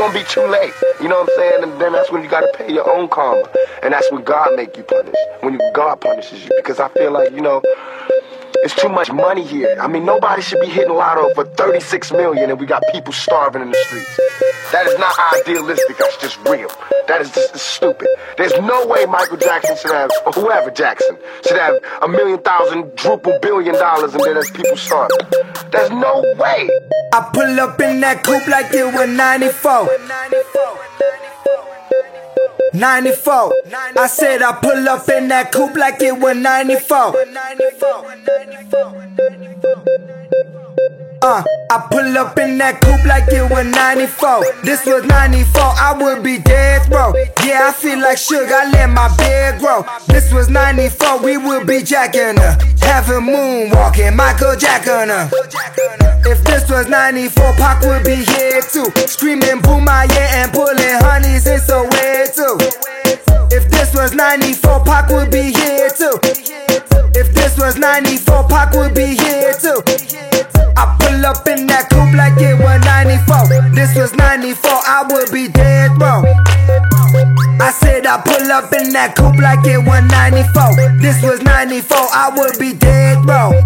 gonna be too late. You know what I'm saying? And then that's when you gotta pay your own karma. And that's when God make you punish. When God punishes you. Because I feel like, it's too much money here. I mean, nobody should be hitting lotto for 36 million and we got people starving in the streets. That is not idealistic, that's just real. That is just stupid. There's no way Michael Jackson should have, or whoever Jackson, should have $1 million, $1 billion and then there's people starving. There's no way. I pull up in that coupe like it was 94. 94. I said I pull up in that coupe like it was 94. I pull up in that coupe like it was 94. This was 94, I would be dead, bro. Yeah, I feel like sugar, I let my beard grow. This was 94, we would be jacking her, having moonwalking, Michael Jackson her. If this was 94, Pac would be here too, screaming boom my yeah and pulling honeys in Soweto. If this was 94, Pac would be here too. If this was 94, Pac would be here too. I pull up in that coupe like it was 94. This was 94, I would be dead, bro. I said I pull up in that coupe like it was 94. This was 94, I would be dead, bro.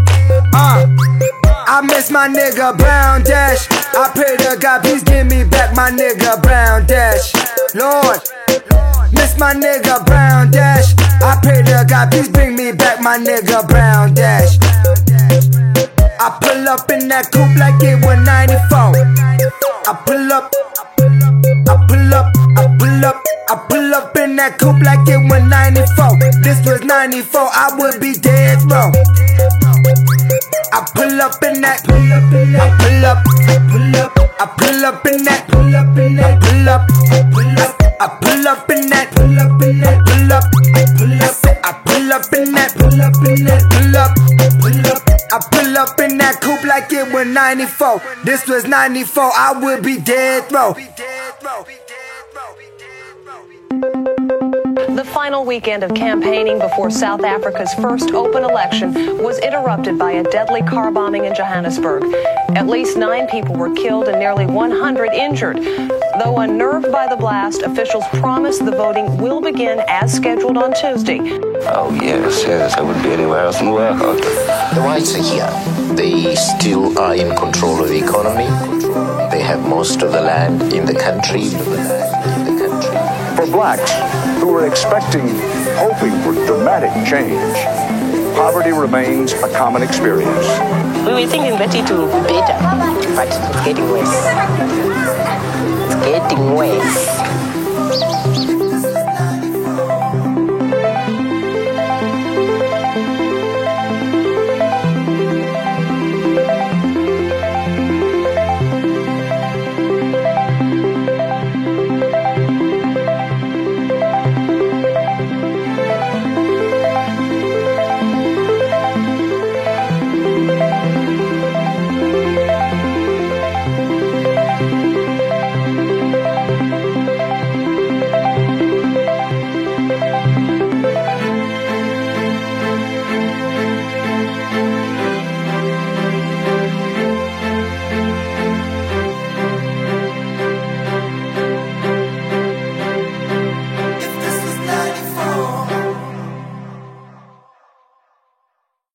I miss my nigga Brown Dash. I pray to God, please give me back my nigga Brown Dash. Lord, miss my nigga Brown Dash. I pray to God, please bring me back my nigga Brown Dash. I pull up in that coupe like it was 94. I pull up, I pull up, I pull up, I pull up in that coupe like it was 94. This was 94, I would be dead, bro. I pull up in that, I pull up, I pull up, I pull up in that, I pull up, I pull up, I pull up in that, pull up in that, pull up, I pull up, I pull up in that, pull up in that, pull up, pull up. I pull up in that coupe like it was 94. This was 94, I would be dead, bro. The final weekend of campaigning before South Africa's first open election was interrupted by a deadly car bombing in Johannesburg. At least 9 people were killed and nearly 100 injured. Though unnerved by the blast, officials promise the voting will begin as scheduled on Tuesday. Oh, yes, I would be anywhere else in the world. The whites are here. They still are in control of the economy. They have most of the land in the country. For blacks who are expecting, hoping for dramatic change, poverty remains a common experience. We were thinking that it will be better, but it's getting worse. It's getting worse.